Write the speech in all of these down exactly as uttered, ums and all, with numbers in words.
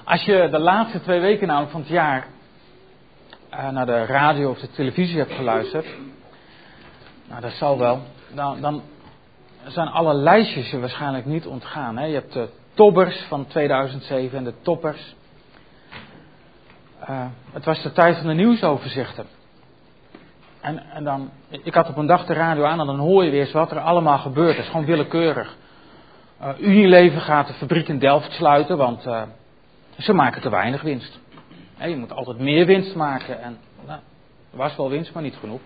Als je de laatste twee weken namelijk van het jaar uh, naar de radio of de televisie hebt geluisterd, nou dat zal wel, dan, dan zijn alle lijstjes je waarschijnlijk niet ontgaan. Hè? Je hebt de toppers van tweeduizend zeven en de toppers. Uh, het was de tijd van de nieuwsoverzichten. En, en dan, ik had op een dag de radio aan en dan hoor je weer eens wat er allemaal gebeurt. Het is gewoon willekeurig. Uh, Unilever gaat de fabriek in Delft sluiten, want uh, ze maken te weinig winst. He, je moet altijd meer winst maken. En nou, er was wel winst, maar niet genoeg.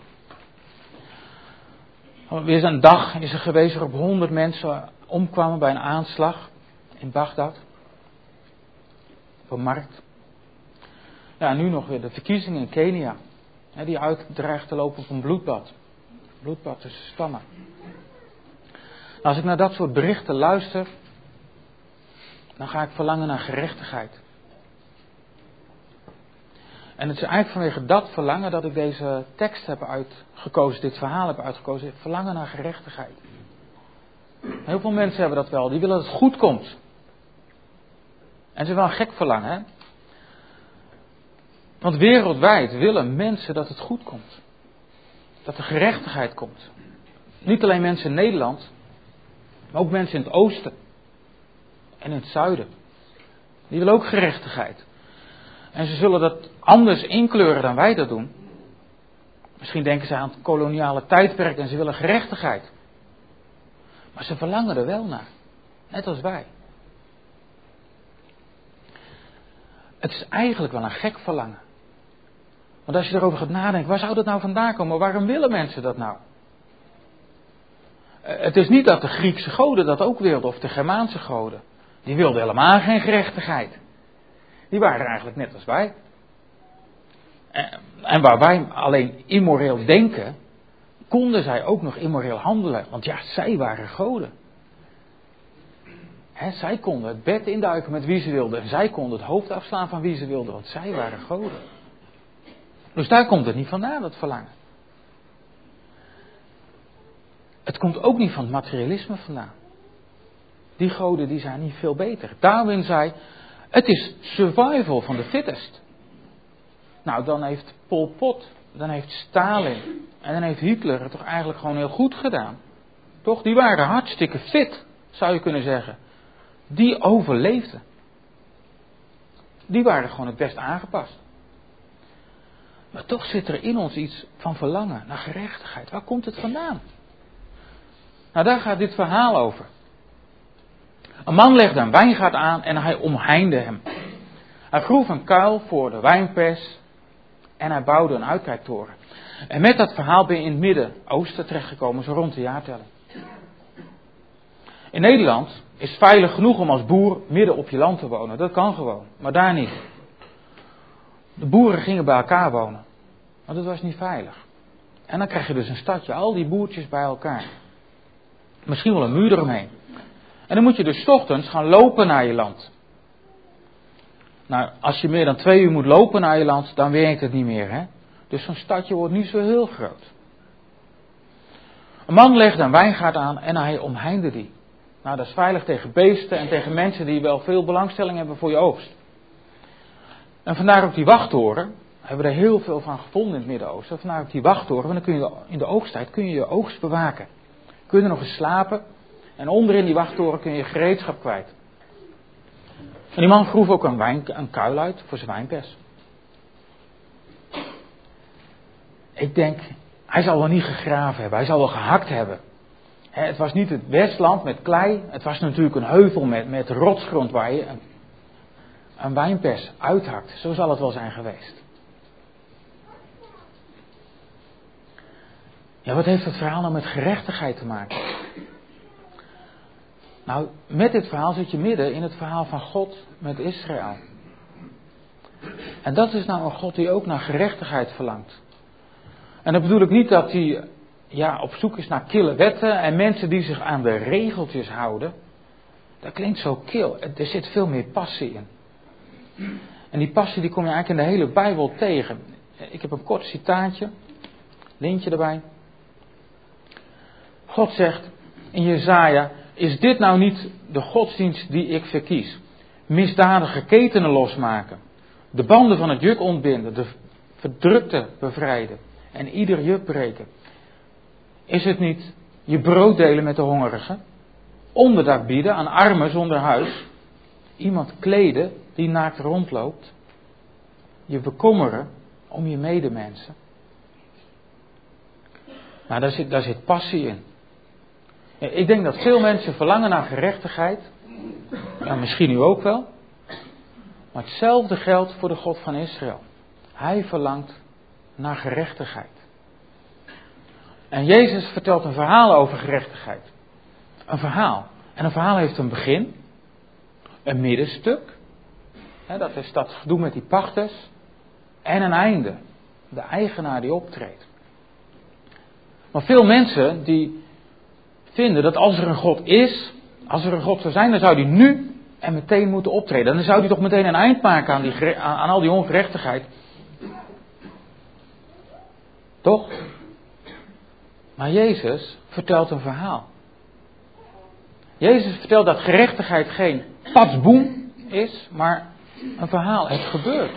Weer een dag is er geweest waarop honderd mensen omkwamen bij een aanslag in Bagdad. Op een markt. Ja, nu nog weer de verkiezingen in Kenia. He, die uitdreigt te lopen op een bloedbad. Bloedbad tussen stammen. Nou, als ik naar dat soort berichten luister, dan ga ik verlangen naar gerechtigheid. En het is eigenlijk vanwege dat verlangen dat ik deze tekst heb uitgekozen, dit verhaal heb uitgekozen. Verlangen naar gerechtigheid. Heel veel mensen hebben dat wel, die willen dat het goed komt. En ze hebben wel een gek verlangen, hè. Want wereldwijd willen mensen dat het goed komt. Dat er gerechtigheid komt. Niet alleen mensen in Nederland, maar ook mensen in het oosten. En in het zuiden. Die willen ook gerechtigheid. En ze zullen dat anders inkleuren dan wij dat doen. Misschien denken ze aan het koloniale tijdperk en ze willen gerechtigheid. Maar ze verlangen er wel naar. Net als wij. Het is eigenlijk wel een gek verlangen. Want als je erover gaat nadenken, waar zou dat nou vandaan komen? Waarom willen mensen dat nou? Het is niet dat de Griekse goden dat ook wilden, of de Germaanse goden. Die wilden helemaal geen gerechtigheid. Die waren eigenlijk net als wij. En waar wij alleen immoreel denken, konden zij ook nog immoreel handelen. Want ja, zij waren goden. He, zij konden het bed induiken met wie ze wilden. En zij konden het hoofd afslaan van wie ze wilden, want zij waren goden. Dus daar komt het niet vandaan, dat verlangen. Het komt ook niet van het materialisme vandaan. Die goden die zijn niet veel beter. Darwin zei, het is survival van de fittest. Nou, dan heeft Pol Pot, dan heeft Stalin en dan heeft Hitler het toch eigenlijk gewoon heel goed gedaan. Toch? Die waren hartstikke fit, zou je kunnen zeggen. Die overleefden. Die waren gewoon het best aangepast. Maar toch zit er in ons iets van verlangen naar gerechtigheid. Waar komt het vandaan? Nou, daar gaat dit verhaal over. Een man legde een wijngaard aan en hij omheinde hem. Hij groef een kuil voor de wijnpers en hij bouwde een uitkijktoren. En met dat verhaal ben je in het Midden-Oosten terechtgekomen, zo rond de jaartelling. In Nederland is het veilig genoeg om als boer midden op je land te wonen. Dat kan gewoon, maar daar niet. De boeren gingen bij elkaar wonen, maar dat was niet veilig. En dan krijg je dus een stadje, al die boertjes bij elkaar. Misschien wel een muur eromheen. En dan moet je dus 's ochtends gaan lopen naar je land. Nou, als je meer dan twee uur moet lopen naar je land, dan werkt het niet meer, hè. Dus zo'n stadje wordt niet zo heel groot. Een man legde een wijngaard aan en hij omheinde die. Nou, dat is veilig tegen beesten en tegen mensen die wel veel belangstelling hebben voor je oogst. En vandaar op die wachttoren, hebben we er heel veel van gevonden in het Midden-Oosten. Vandaar op die wachttoren, want dan kun je in de oogsttijd kun je je oogst bewaken. Kun je er nog eens slapen en onderin die wachttoren kun je je gereedschap kwijt. En die man groef ook een, wijn, een kuil uit voor zijn wijnpers. Ik denk, hij zal wel niet gegraven hebben, hij zal wel gehakt hebben. He, het was niet het Westland met klei, het was natuurlijk een heuvel met, met rotsgrond waar je een, een wijnpers uithakt. Zo zal het wel zijn geweest. Ja, wat heeft het verhaal nou met gerechtigheid te maken? Nou, met dit verhaal zit je midden in het verhaal van God met Israël. En dat is nou een God die ook naar gerechtigheid verlangt. En dat bedoel ik niet dat hij ja, op zoek is naar kille wetten en mensen die zich aan de regeltjes houden. Dat klinkt zo kil. Er zit veel meer passie in. En die passie die kom je eigenlijk in de hele Bijbel tegen. Ik heb een kort citaatje. Lintje erbij. God zegt in Jesaja, is dit nou niet de godsdienst die ik verkies? misdadige ketenen losmaken. De banden van het juk ontbinden. De verdrukte bevrijden. En ieder juk breken. Is het niet je brood delen met de hongerigen? Onderdak bieden aan armen zonder huis? Iemand kleden die naakt rondloopt? Je bekommeren om je medemensen? Nou, daar zit, daar zit passie in. Ik denk dat veel mensen verlangen naar gerechtigheid. Ja, misschien u ook wel. Maar hetzelfde geldt voor de God van Israël. Hij verlangt naar gerechtigheid. En Jezus vertelt een verhaal over gerechtigheid. Een verhaal. En een verhaal heeft een begin. Een middenstuk. Hè, dat is dat gedoe met die pachters. En een einde. De eigenaar die optreedt. Maar veel mensen die vinden dat als er een God is, als er een God zou zijn, dan zou die nu en meteen moeten optreden. Dan zou die toch meteen een eind maken aan, die, aan, aan al die ongerechtigheid. Toch? Maar Jezus vertelt een verhaal. Jezus vertelt dat gerechtigheid geen patsboem is, maar een verhaal. Het gebeurt.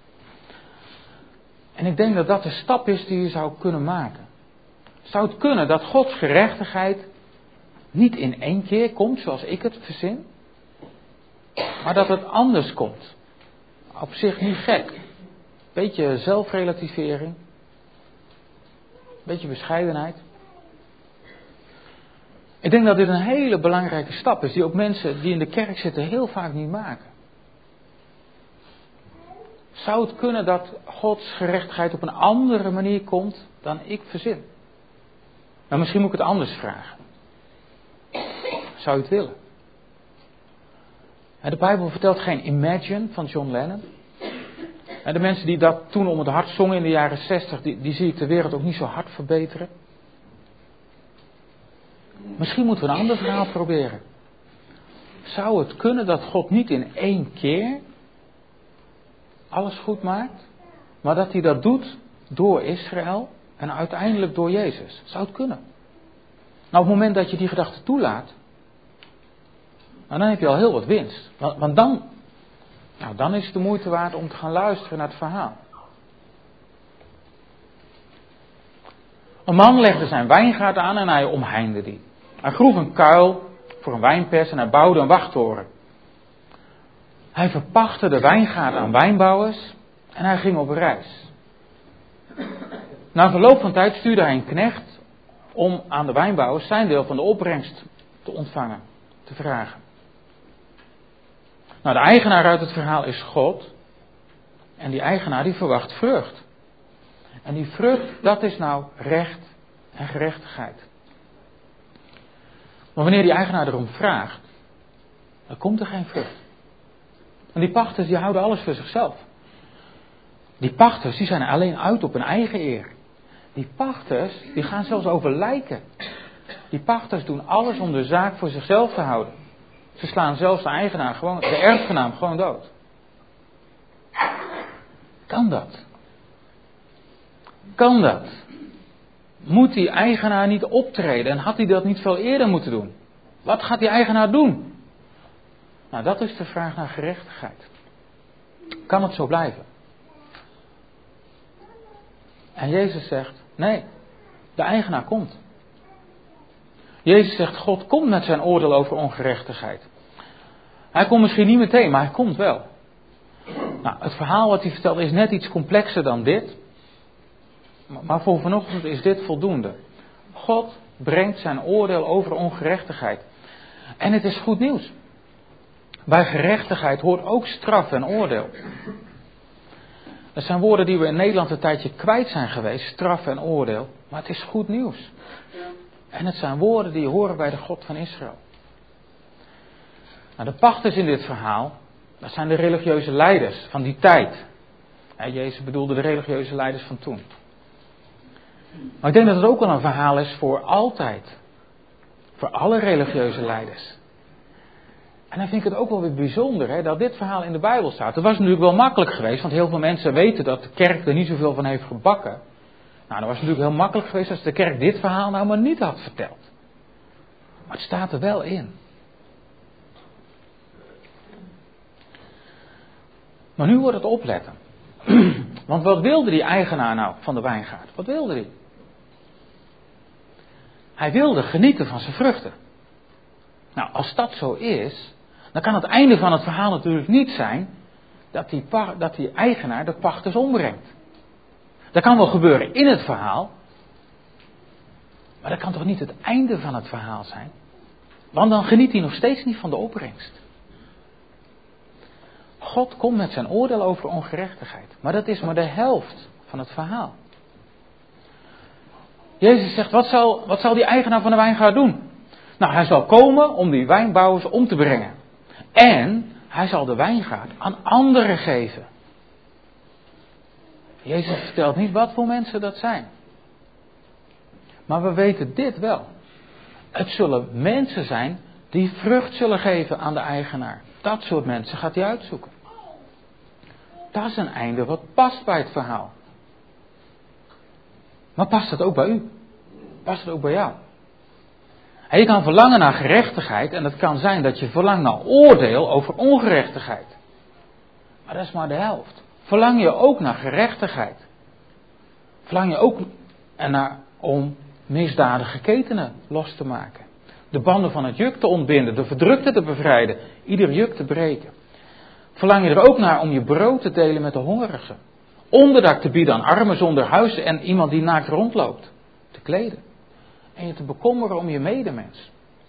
En ik denk dat dat de stap is die je zou kunnen maken. Zou het kunnen dat Gods gerechtigheid niet in één keer komt zoals ik het verzin, maar dat het anders komt? Op zich niet gek. Beetje zelfrelativering. Beetje bescheidenheid. Ik denk dat dit een hele belangrijke stap is die ook mensen die in de kerk zitten heel vaak niet maken. Zou het kunnen dat Gods gerechtigheid op een andere manier komt dan ik verzin? Nou, misschien moet ik het anders vragen. Zou u het willen? De Bijbel vertelt geen Imagine van John Lennon. En de mensen die dat toen om het hart zongen in de jaren zestig, die, die zie ik de wereld ook niet zo hard verbeteren. Misschien moeten we een ander verhaal proberen. Zou het kunnen dat God niet in één keer alles goed maakt, maar dat hij dat doet door Israël en uiteindelijk door Jezus? Zou het kunnen? Nou, op het moment dat je die gedachte toelaat, nou, dan heb je al heel wat winst. Want, want dan, nou, dan is het de moeite waard om te gaan luisteren naar het verhaal. Een man legde zijn wijngaard aan en hij omheinde die. Hij groef een kuil voor een wijnpers en hij bouwde een wachttoren. Hij verpachtte de wijngaard aan wijnbouwers en hij ging op reis. Na verloop van tijd stuurde hij een knecht om aan de wijnbouwers zijn deel van de opbrengst te ontvangen, te vragen. Nou, de eigenaar uit het verhaal is God. En die eigenaar die verwacht vrucht. En die vrucht, dat is nou recht en gerechtigheid. Maar wanneer die eigenaar erom vraagt, dan komt er geen vrucht. En die pachters die houden alles voor zichzelf. Die pachters die zijn alleen uit op hun eigen eer. Die pachters die gaan zelfs over lijken. Die pachters doen alles om de zaak voor zichzelf te houden. Ze slaan zelfs de eigenaar gewoon, de erfgenaam gewoon dood. Kan dat? Kan dat? Moet die eigenaar niet optreden en had hij dat niet veel eerder moeten doen? Wat gaat die eigenaar doen? Nou, dat is de vraag naar gerechtigheid. Kan het zo blijven? En Jezus zegt, nee, de eigenaar komt. Jezus zegt, God komt met zijn oordeel over ongerechtigheid. Hij komt misschien niet meteen, maar hij komt wel. Nou, het verhaal wat hij vertelt is net iets complexer dan dit. Maar voor vanochtend is dit voldoende. God brengt zijn oordeel over ongerechtigheid. En het is goed nieuws. Bij gerechtigheid hoort ook straf en oordeel. Dat zijn woorden die we in Nederland een tijdje kwijt zijn geweest. Straf en oordeel. Maar het is goed nieuws. En het zijn woorden die horen bij de God van Israël. Nou, de pachters in dit verhaal, dat zijn de religieuze leiders van die tijd. En Jezus bedoelde de religieuze leiders van toen. Maar ik denk dat het ook wel een verhaal is voor altijd. Voor alle religieuze leiders. En dan vind ik het ook wel weer bijzonder hè, dat dit verhaal in de Bijbel staat. Het was natuurlijk wel makkelijk geweest, want heel veel mensen weten dat de kerk er niet zoveel van heeft gebakken. Nou, dan was het natuurlijk heel makkelijk geweest als de kerk dit verhaal nou maar niet had verteld. Maar het staat er wel in. Maar nu wordt het opletten. Want wat wilde die eigenaar nou van de wijngaard? Wat wilde hij? Hij wilde genieten van zijn vruchten. Nou, als dat zo is, dan kan het einde van het verhaal natuurlijk niet zijn dat die, dat die eigenaar de pachters ombrengt. Dat kan wel gebeuren in het verhaal, maar dat kan toch niet het einde van het verhaal zijn? Want dan geniet hij nog steeds niet van de opbrengst. God komt met zijn oordeel over ongerechtigheid, maar dat is maar de helft van het verhaal. Jezus zegt, wat zal, wat zal die eigenaar van de wijngaard doen? Nou, hij zal komen om die wijnbouwers om te brengen. En hij zal de wijngaard aan anderen geven. Jezus vertelt niet wat voor mensen dat zijn. Maar we weten dit wel. Het zullen mensen zijn die vrucht zullen geven aan de eigenaar. Dat soort mensen gaat hij uitzoeken. Dat is een einde wat past bij het verhaal. Maar past het ook bij u? Past het ook bij jou? En je kan verlangen naar gerechtigheid en het kan zijn dat je verlangt naar oordeel over ongerechtigheid. Maar dat is maar de helft. Verlang je ook naar gerechtigheid? Verlang je ook ernaar om misdadige ketenen los te maken? De banden van het juk te ontbinden, de verdrukte te bevrijden, ieder juk te breken? Verlang je er ook naar om je brood te delen met de hongerigen? Onderdak te bieden aan armen zonder huis en iemand die naakt rondloopt? Te kleden? En je te bekommeren om je medemens?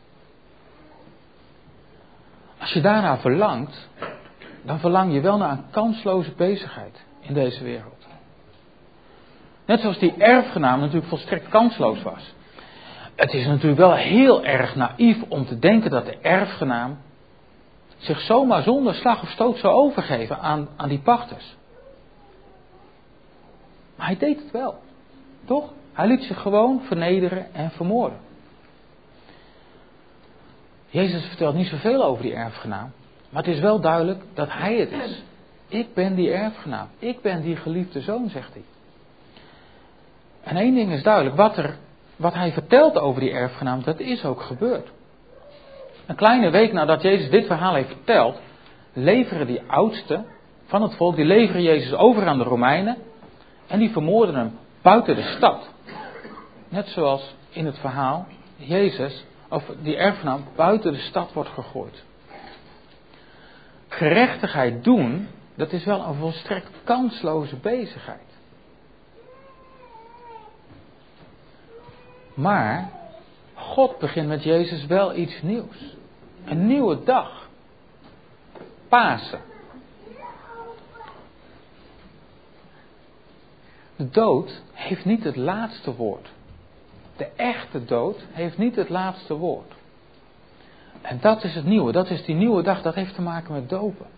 Als je daarnaar verlangt, dan verlang je wel naar een kansloze bezigheid in deze wereld. Net zoals die erfgenaam natuurlijk volstrekt kansloos was. Het is natuurlijk wel heel erg naïef om te denken dat de erfgenaam zich zomaar zonder slag of stoot zou overgeven aan, aan die pachters. Maar hij deed het wel. Toch? Hij liet zich gewoon vernederen en vermoorden. Jezus vertelt niet zoveel over die erfgenaam. Maar het is wel duidelijk dat hij het is. Ik ben die erfgenaam. Ik ben die geliefde zoon, zegt hij. En één ding is duidelijk. Wat, er, wat hij vertelt over die erfgenaam, dat is ook gebeurd. Een kleine week nadat Jezus dit verhaal heeft verteld, leveren die oudsten van het volk, die leveren Jezus over aan de Romeinen. En die vermoorden hem buiten de stad. Net zoals in het verhaal Jezus, of die erfgenaam, buiten de stad wordt gegooid. Gerechtigheid doen, dat is wel een volstrekt kansloze bezigheid. Maar God begint met Jezus wel iets nieuws. Een nieuwe dag. Pasen. De dood heeft niet het laatste woord. De echte dood heeft niet het laatste woord. En dat is het nieuwe. Dat is die nieuwe dag. Dat heeft te maken met dopen.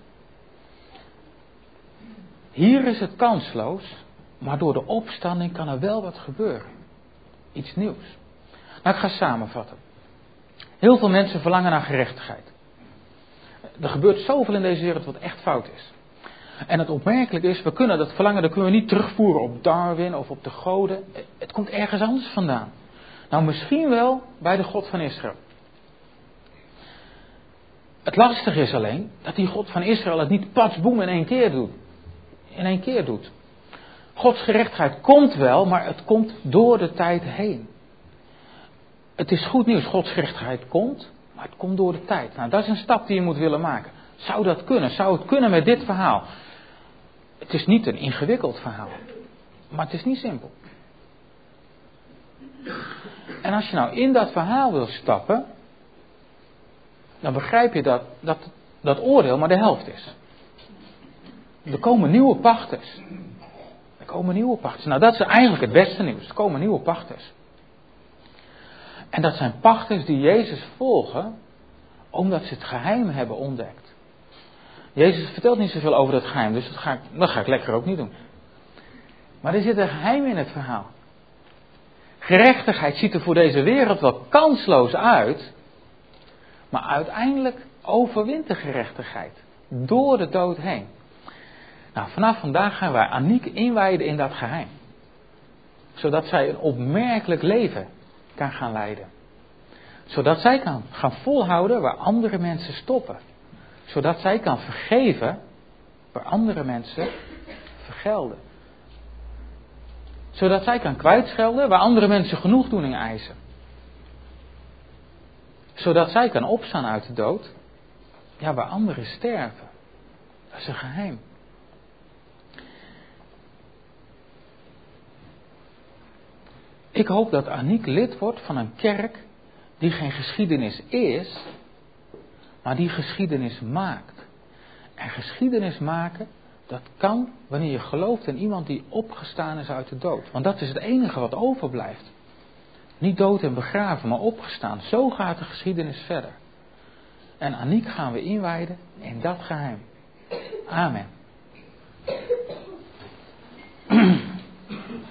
Hier is het kansloos. Maar door de opstanding kan er wel wat gebeuren. Iets nieuws. Nou, ik ga samenvatten. Heel veel mensen verlangen naar gerechtigheid. Er gebeurt zoveel in deze wereld wat echt fout is. En het opmerkelijke is, we kunnen dat verlangen, dat kunnen we niet terugvoeren op Darwin of op de goden. Het komt ergens anders vandaan. Nou, misschien wel bij de God van Israël. Het lastige is alleen dat die God van Israël het niet patsboem in één keer doet. In één keer doet. Gods gerechtigheid komt wel, maar het komt door de tijd heen. Het is goed nieuws, Gods gerechtigheid komt, maar het komt door de tijd. Nou, dat is een stap die je moet willen maken. Zou dat kunnen? Zou het kunnen met dit verhaal? Het is niet een ingewikkeld verhaal, maar het is niet simpel. En als je nou in dat verhaal wil stappen, dan begrijp je dat dat, dat oordeel maar de helft is. Er komen nieuwe pachters. Er komen nieuwe pachters. Nou, dat is eigenlijk het beste nieuws. Er komen nieuwe pachters. En dat zijn pachters die Jezus volgen, omdat ze het geheim hebben ontdekt. Jezus vertelt niet zoveel over dat geheim, dus dat ga ik, dat ga ik lekker ook niet doen. Maar er zit een geheim in het verhaal. Gerechtigheid ziet er voor deze wereld wel kansloos uit, maar uiteindelijk overwint de gerechtigheid door de dood heen. Nou, vanaf vandaag gaan wij Aniek inwijden in dat geheim. Zodat zij een opmerkelijk leven kan gaan leiden. Zodat zij kan gaan volhouden waar andere mensen stoppen. Zodat zij kan vergeven waar andere mensen vergelden. Zodat zij kan kwijtschelden waar andere mensen genoegdoening eisen. Zodat zij kan opstaan uit de dood, ja, waar anderen sterven. Dat is een geheim. Ik hoop dat Aniek lid wordt van een kerk die geen geschiedenis is, maar die geschiedenis maakt. En geschiedenis maken, dat kan wanneer je gelooft in iemand die opgestaan is uit de dood. Want dat is het enige wat overblijft. Niet dood en begraven, maar opgestaan. Zo gaat de geschiedenis verder. En Aniek gaan we inwijden in dat geheim. Amen.